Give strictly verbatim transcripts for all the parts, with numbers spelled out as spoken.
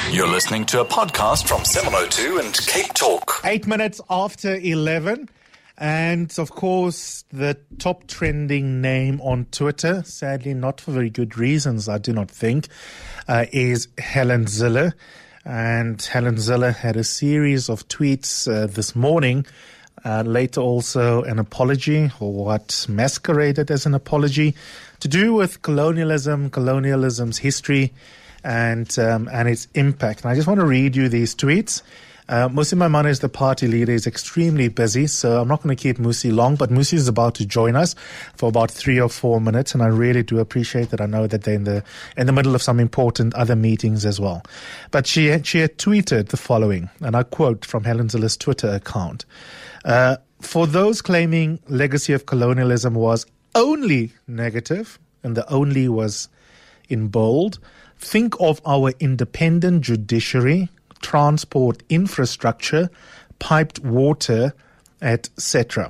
You're listening to a podcast from seven oh two and Cape Talk. Eight minutes after eleven. And, of course, the top trending name on Twitter, sadly not for very good reasons, I do not think, uh, is Helen Zille. And Helen Zille had a series of tweets uh, this morning, uh, later also an apology, or what masqueraded as an apology, to do with colonialism, colonialism's history, and um, and its impact. And I just want to read you these tweets. Uh, Mmusi Maimane is the party leader. He's extremely busy, so I'm not going to keep Mmusi long, but Mmusi is about to join us for about three or four minutes, and I really do appreciate that. I know that they're in the in the middle of some important other meetings as well. But she had, she had tweeted the following, and I quote from Helen Zille's Twitter account. Uh, For those claiming legacy of colonialism was only negative, and the only was in bold, think of our independent judiciary, transport infrastructure, piped water, et cetera.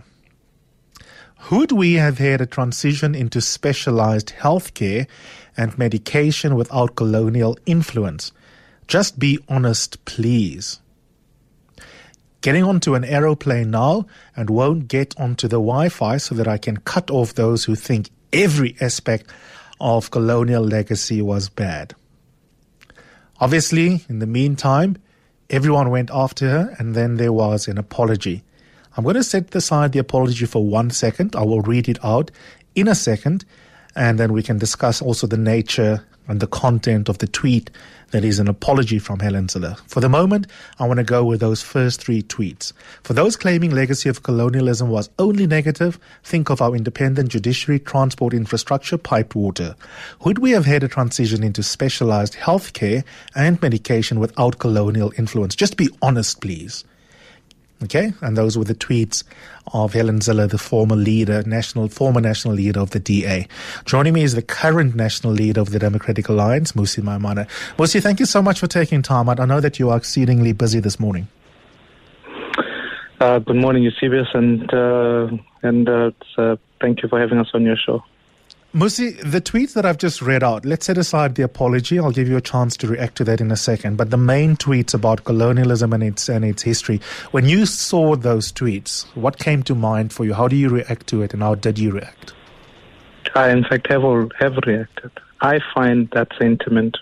Would we have had a transition into specialized healthcare and medication without colonial influence? Just be honest, please. Getting onto an aeroplane now and won't get onto the Wi-Fi so that I can cut off those who think every aspect of colonial legacy was bad. Obviously, in the meantime, everyone went after her, and then there was an apology. I'm going to set aside the apology for one second. I will read it out in a second, and then we can discuss also the nature and the content of the tweet that is an apology from Helen Zille. For the moment, I want to go with those first three tweets. For those claiming legacy of colonialism was only negative, think of our independent judiciary, transport infrastructure, piped water. Would we have had a transition into specialized healthcare and medication without colonial influence? Just be honest, please. Okay, and those were the tweets of Helen Zille, the former leader, national, former national leader of the D A. Joining me is the current national leader of the Democratic Alliance, Mmusi Maimane. Mmusi, thank you so much for taking time out. I know that you are exceedingly busy this morning. Uh, good morning, Eusebius, and uh, and uh, uh, thank you for having us on your show. Mmusi, the tweets that I've just read out, let's set aside the apology. I'll give you a chance to react to that in a second. But the main tweets about colonialism and its and its history, when you saw those tweets, what came to mind for you? How do you react to it, and how did you react? I, in fact, have, have reacted. I find that sentiment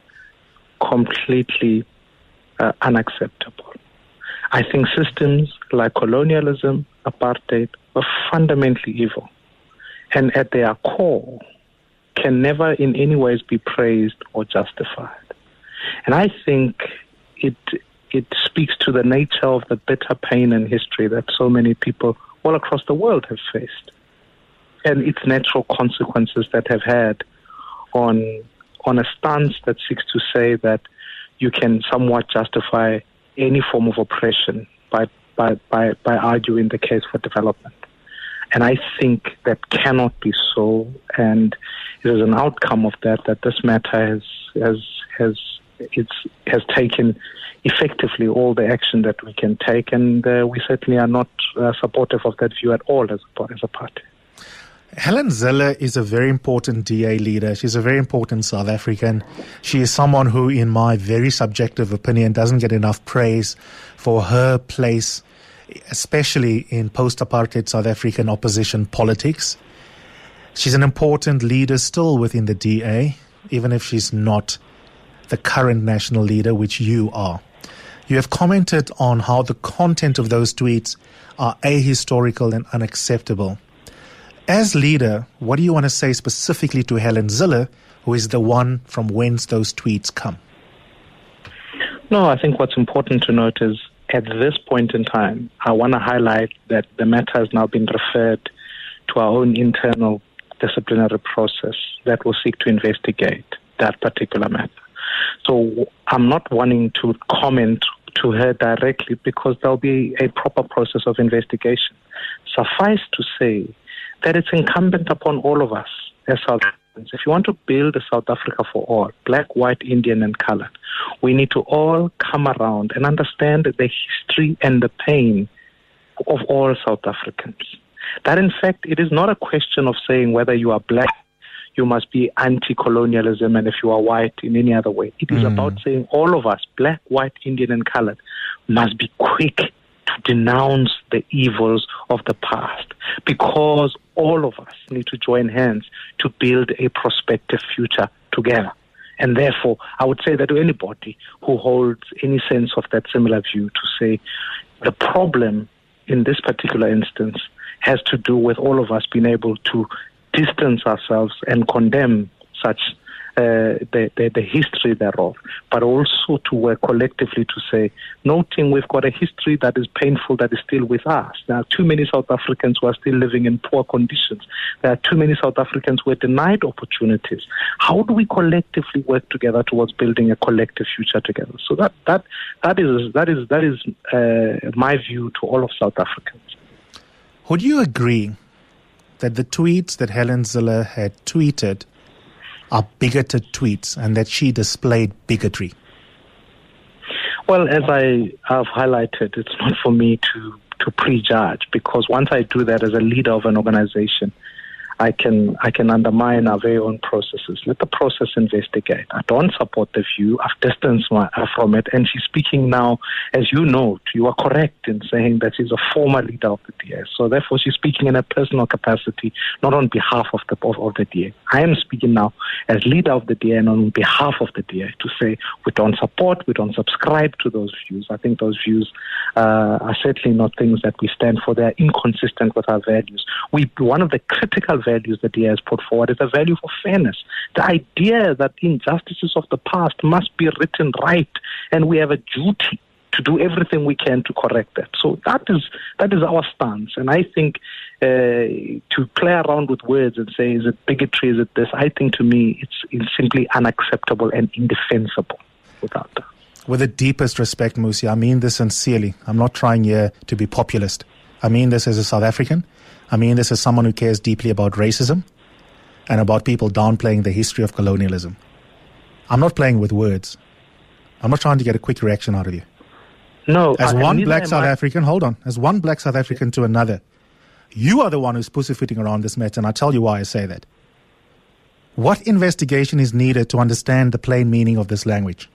completely uh, unacceptable. I think systems like colonialism, apartheid, are fundamentally evil, and at their core can never in any ways be praised or justified. And I think it it speaks to the nature of the bitter pain and history that so many people all across the world have faced, and its natural consequences that have had on on a stance that seeks to say that you can somewhat justify any form of oppression by by by, by arguing the case for development. And I think that cannot be so, and it is an outcome of that that this matter has has has it's has taken effectively all the action that we can take, and uh, we certainly are not uh, supportive of that view at all as a, as a party. Helen Zille is a very important D A leader. She's a very important South African. She is someone who, in my very subjective opinion, doesn't get enough praise for her place, especially in post-apartheid South African opposition politics. She's an important leader still within the D A, even if she's not the current national leader, which you are. You have commented on how the content of those tweets are ahistorical and unacceptable. As leader, what do you want to say specifically to Helen Zille, who is the one from whence those tweets come? No, I think what's important to note is at this point in time, I want to highlight that the matter has now been referred to our own internal disciplinary process that will seek to investigate that particular matter. So I'm not wanting to comment to her directly because there'll be a proper process of investigation. Suffice to say that it's incumbent upon all of us as South Africans. If you want to build a South Africa for all, black, white, Indian, and colored, we need to all come around and understand the history and the pain of all South Africans. That, in fact, it is not a question of saying whether you are black, you must be anti-colonialism, and if you are white in any other way. It is mm. about saying all of us, black, white, Indian, and colored, must be quick to denounce the evils of the past, because all of us need to join hands to build a prospective future together. And therefore, I would say that to anybody who holds any sense of that similar view, to say the problem in this particular instance has to do with all of us being able to distance ourselves and condemn such uh, the, the, the history thereof, but also to work collectively to say, noting we've got a history that is painful, that is still with us. There are too many South Africans who are still living in poor conditions. There are too many South Africans who are denied opportunities. How do we collectively work together towards building a collective future together? So that that that is that is that is uh, my view to all of South Africans. Would you agree that the tweets that Helen Zille had tweeted are bigoted tweets and that she displayed bigotry? Well, as I have highlighted, it's not for me to, to prejudge, because once I do that as a leader of an organization, I can I can undermine our very own processes. Let the process investigate. I don't support the view. I've distanced my, uh, from it. And she's speaking now, as you note, you are correct in saying that she's a former leader of the D A. So therefore, she's speaking in a personal capacity, not on behalf of the of, of the D A. I am speaking now as leader of the D A and on behalf of the D A to say we don't support, we don't subscribe to those views. I think those views uh, are certainly not things that we stand for. They're inconsistent with our values. We one of the critical values that he has put forward is a value for fairness. The idea that injustices of the past must be written right, and we have a duty to do everything we can to correct that. So that is that is our stance. And I think uh, to play around with words and say, is it bigotry, is it this, I think to me it's, it's simply unacceptable and indefensible without that. With the deepest respect, Musi, I mean this sincerely. I'm not trying here to be populist. I mean this as a South African. I mean this as someone who cares deeply about racism and about people downplaying the history of colonialism. I'm not playing with words. I'm not trying to get a quick reaction out of you. No. As I, one black South I. African, hold on, as one black South African to another, you are the one who's pussyfooting around this matter, and I'll tell you why I say that. What investigation is needed to understand the plain meaning of this language?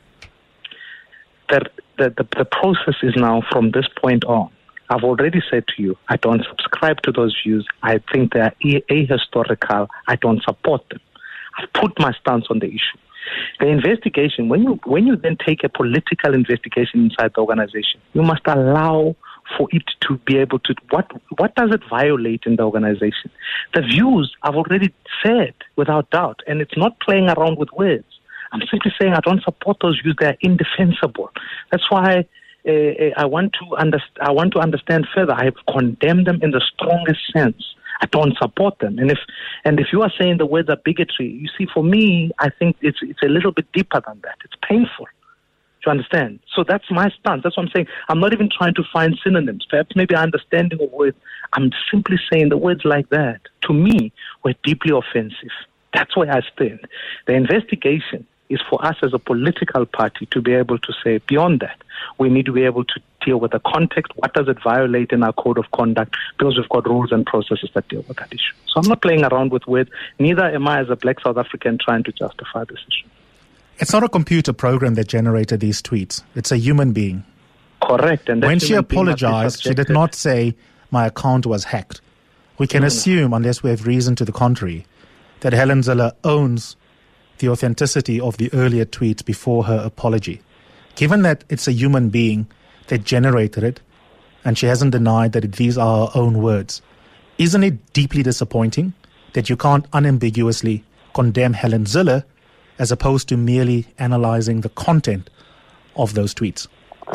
The, the, the, the process is now from this point on. I've already said to you, I don't subscribe to those views. I think they are ahistorical. I don't support them. I've put my stance on the issue. The investigation, when you when you then take a political investigation inside the organization, you must allow for it to be able to, what what does it violate in the organization? The views I've already said without doubt, and it's not playing around with words. I'm simply saying I don't support those views. They're indefensible. That's why Uh, I want to understand. I want to understand further. I have condemned them in the strongest sense. I don't support them. And if and if you are saying the words are bigotry, you see, for me, I think it's it's a little bit deeper than that. It's painful. Do you understand? So that's my stance. That's what I'm saying. I'm not even trying to find synonyms. Perhaps maybe understanding of words. I'm simply saying the words like that, to me, were deeply offensive. That's where I stand. The investigation is for us as a political party to be able to say, beyond that, we need to be able to deal with the context. What does it violate in our code of conduct? Because we've got rules and processes that deal with that issue. So I'm not playing around with words. Neither am I as a black South African trying to justify this issue. It's not a computer program that generated these tweets. It's a human being. Correct. And when she apologized, she did not say, my account was hacked. We can no, assume, no. unless we have reason to the contrary, that Helen Zille owns the authenticity of the earlier tweets before her apology. Given that it's a human being that generated it, and she hasn't denied that these are her own words, isn't it deeply disappointing that you can't unambiguously condemn Helen Zille as opposed to merely analyzing the content of those tweets?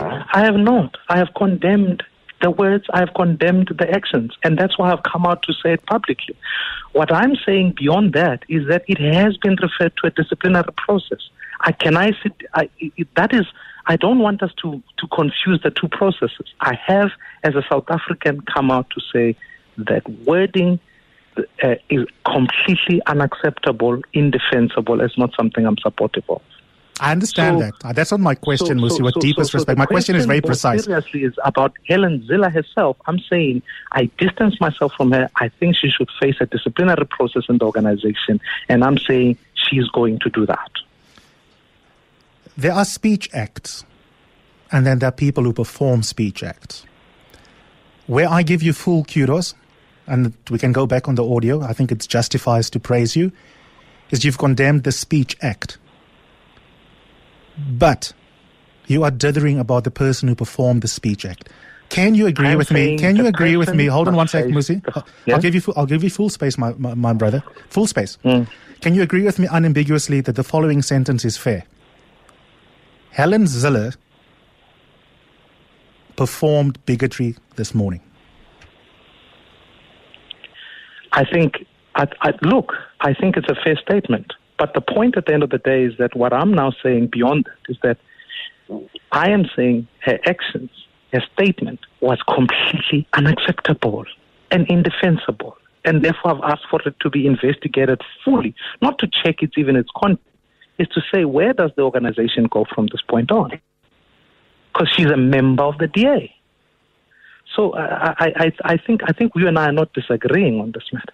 I have not. I have condemned the words, I have condemned the actions, and that's why I've come out to say it publicly. What I'm saying beyond that is that it has been referred to a disciplinary process. I can I sit, I, it, that is, I don't want us to, to confuse the two processes. I have, as a South African, come out to say that wording uh, is completely unacceptable, indefensible. It's not something I'm supportive of. I understand So- that. Uh, That's not my question, So- Musi, so- with so- deepest so- so respect. the My question is very more precise. Seriously, is about Helen Zille herself. I'm saying I distance myself from her. I think she should face a disciplinary process in the organization, and I'm saying she's going to do that. There are speech acts, and then there are people who perform speech acts. Where I give you full kudos, and we can go back on the audio, I think it justifies to praise you, is you've condemned the speech act. But you are dithering about the person who performed the speech act. Can you agree I'm with me? saying Can you the agree with me? person Hold on one must sec, face Musi. the- I'll, Yeah? I'll give you. Full, I'll give you full space, my my, my brother. Full space. Mm. Can you agree with me unambiguously that the following sentence is fair? Helen Zille performed bigotry this morning. I think, I, I, look, I think it's a fair statement. But the point at the end of the day is that what I'm now saying beyond that is that I am saying her actions, her statement was completely unacceptable and indefensible. And therefore I've asked for it to be investigated fully, not to check it's even its content, is to say where does the organization go from this point on? Because she's a member of the D A. So I, I, I, I think I think you and I are not disagreeing on this matter.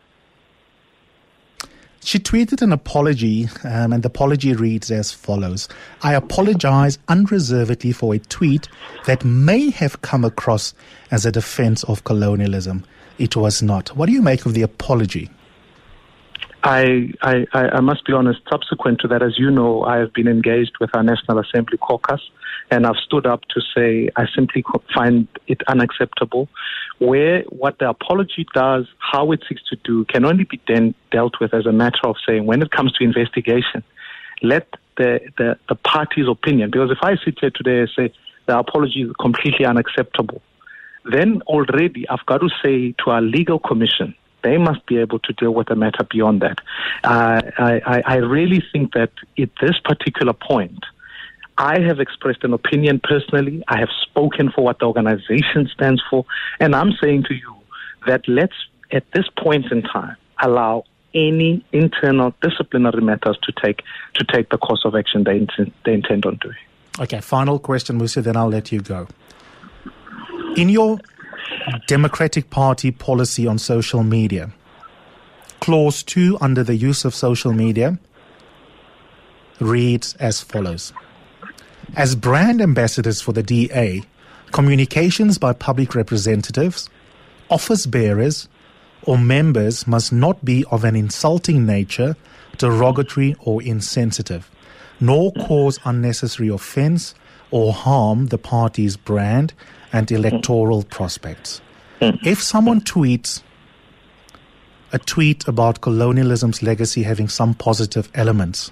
She tweeted an apology, um, and the apology reads as follows. I apologize unreservedly for a tweet that may have come across as a defense of colonialism. It was not. What do you make of the apology? I, I, I must be honest, subsequent to that, as you know, I have been engaged with our National Assembly caucus, and I've stood up to say I simply find it unacceptable. Where what the apology does, how it seeks to do, can only be then dealt with as a matter of saying, when it comes to investigation, let the, the, the party's opinion, because if I sit here today and say the apology is completely unacceptable, then already I've got to say to our legal commission, they must be able to deal with the matter beyond that. Uh, I, I really think that at this particular point, I have expressed an opinion personally. I have spoken for what the organization stands for. And I'm saying to you that let's, at this point in time, allow any internal disciplinary matters to take to take the course of action they intend, they intend on doing. Okay, final question, Musi, then I'll let you go. In your Democratic Party policy on social media, Clause two under the use of social media reads as follows. As brand ambassadors for the D A, communications by public representatives, office bearers, or members must not be of an insulting nature, derogatory or insensitive, nor cause unnecessary offense or harm the party's brand and electoral prospects. If someone tweets a tweet about colonialism's legacy having some positive elements,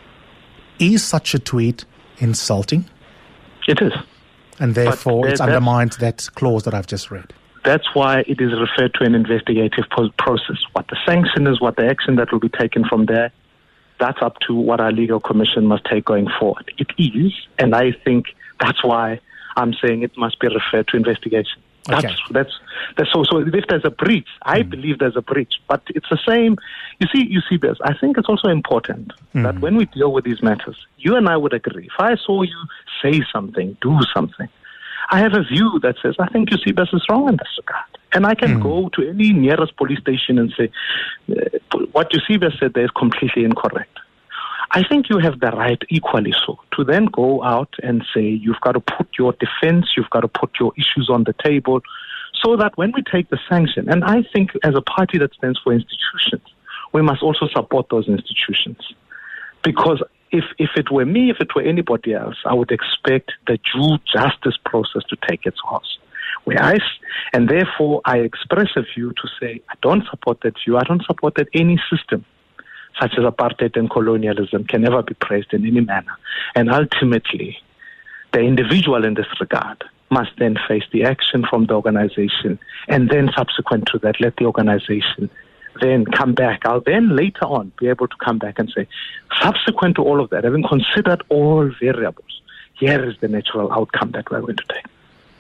is such a tweet insulting? It is. And therefore But it's that- undermined that clause that I've just read. That's why it is referred to an investigative po- process. What the sanction is, what the action that will be taken from there, that's up to what our legal commission must take going forward. It is, and I think that's why I'm saying it must be referred to investigation. That's, Okay. that's, that's so, so if there's a breach, I Mm. believe there's a breach, but it's the same. You see, you see this. I think it's also important Mm. that when we deal with these matters, you and I would agree. If I saw you say something, do something, I have a view that says, I think Eusebius is wrong in this regard. And I can Mm. go to any nearest police station and say, uh, what Eusebius said there is completely incorrect. I think you have the right equally so to then go out and say you've got to put your defense, you've got to put your issues on the table so that when we take the sanction, and I think as a party that stands for institutions, we must also support those institutions. Because if, if it were me, if it were anybody else, I would expect the due justice process to take its course. Where I, and therefore I express a view to say I don't support that view. I don't support that any system such as apartheid and colonialism can never be praised in any manner. And ultimately, the individual in this regard must then face the action from the organization, and then subsequent to that, let the organization then come back. I'll then later on be able to come back and say, subsequent to all of that, having considered all variables, here is the natural outcome that we're going to take.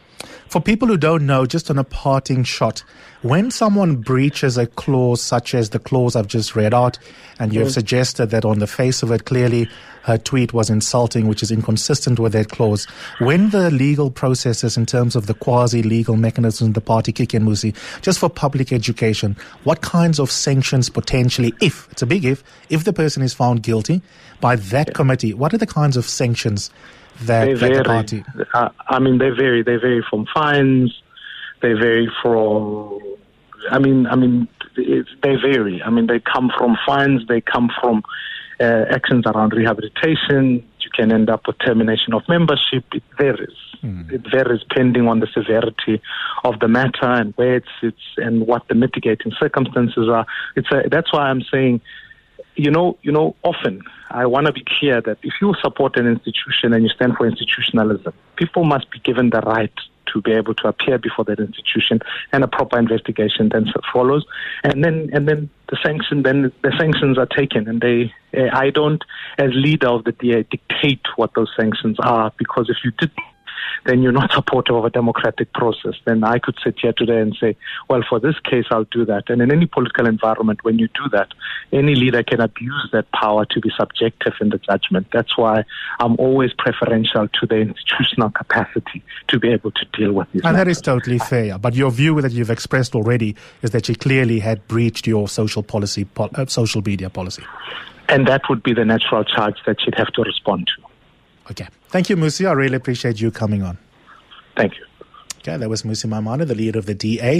For people who don't know, just on a parting shot, when someone breaches a clause such as the clause I've just read out, and you have mm. suggested that on the face of it, clearly her tweet was insulting, which is inconsistent with that clause, when the legal processes in terms of the quasi-legal mechanisms in the party kick in, Musi, just for public education, what kinds of sanctions potentially, if, it's a big if, if the person is found guilty by that yeah. committee, what are the kinds of sanctions that, they that vary. the party... Uh, I mean, they vary. They vary from fines. They vary from... I mean, I mean, it, they vary. I mean, they come from fines. They come from uh, actions around rehabilitation. You can end up with termination of membership. It varies. Mm. It varies depending on the severity of the matter and where it's, it's and what the mitigating circumstances are. It's a, that's why I'm saying, you know, you know, often I want to be clear that if you support an institution and you stand for institutionalism, people must be given the right to be able to appear before that institution, and a proper investigation then follows, and then and then the sanction then the sanctions are taken, and they uh, I don't, as leader of the D A, dictate what those sanctions are, because if you did, then you're not supportive of a democratic process. Then I could sit here today and say, well, for this case, I'll do that. And in any political environment, when you do that, any leader can abuse that power to be subjective in the judgment. That's why I'm always preferential to the institutional capacity to be able to deal with these And matters. That is totally fair. But your view that you've expressed already is that she clearly had breached your social policy, po- uh, social media policy. And that would be the natural charge that she'd have to respond to. Okay. Thank you, Musi. I really appreciate you coming on. Thank you. Okay, that was Musi Maimane, the leader of the D A.